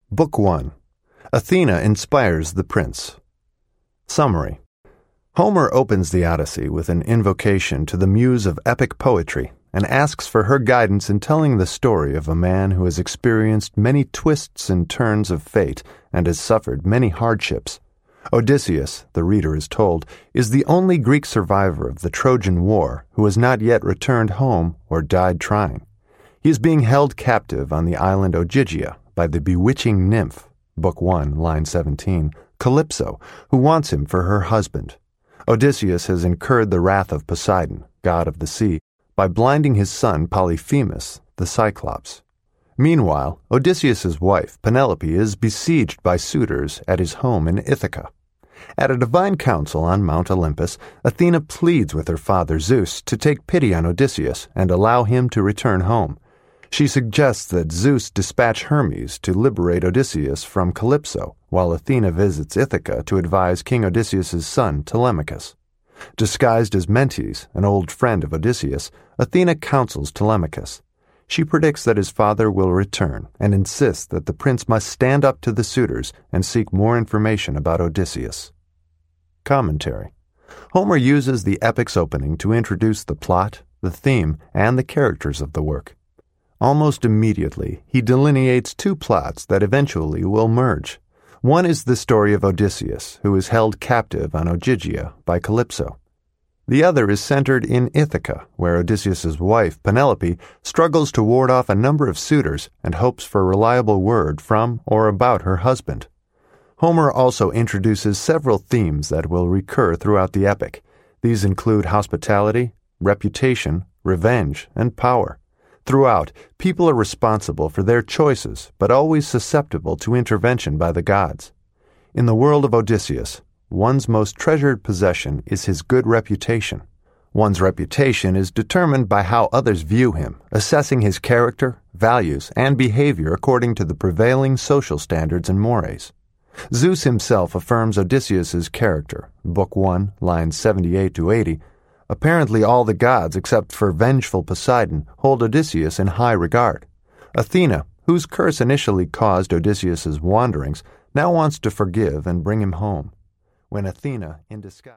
Book 1. Athena inspires the prince. Summary. Homer opens the Odyssey with an invocation to the muse of epic poetry and asks for her guidance in telling the story of a man who has experienced many twists and turns of fate and has suffered many hardships. Odysseus, the reader is told, is the only Greek survivor of the Trojan War who has not yet returned home or died trying. He is being held captive on the island Ogygia by the bewitching nymph, Book 1, line 17, Calypso, who wants him for her husband. Odysseus has incurred the wrath of Poseidon, god of the sea, by blinding his son Polyphemus, the Cyclops. Meanwhile, Odysseus's wife, Penelope, is besieged by suitors at his home in Ithaca. At a divine council on Mount Olympus, Athena pleads with her father Zeus to take pity on Odysseus and allow him to return home. She suggests that Zeus dispatch Hermes to liberate Odysseus from Calypso, while Athena visits Ithaca to advise King Odysseus's son Telemachus. Disguised as Mentes, an old friend of Odysseus, Athena counsels Telemachus. She predicts that his father will return and insists that the prince must stand up to the suitors and seek more information about Odysseus. Commentary. Homer uses the epic's opening to introduce the plot, the theme, and the characters of the work. Almost immediately, he delineates two plots that eventually will merge. One is the story of Odysseus, who is held captive on Ogygia by Calypso. The other is centered in Ithaca, where Odysseus's wife, Penelope, struggles to ward off a number of suitors and hopes for reliable word from or about her husband. Homer also introduces several themes that will recur throughout the epic. These include hospitality, reputation, revenge, and power. Throughout, people are responsible for their choices, but always susceptible to intervention by the gods. In the world of Odysseus, one's most treasured possession is his good reputation. One's reputation is determined by how others view him, assessing his character, values, and behavior according to the prevailing social standards and mores. Zeus himself affirms Odysseus's character, Book 1, lines 78 to 80. Apparently all the gods, except for vengeful Poseidon, hold Odysseus in high regard. Athena, whose curse initially caused Odysseus's wanderings, now wants to forgive and bring him home. When Athena, in disguise...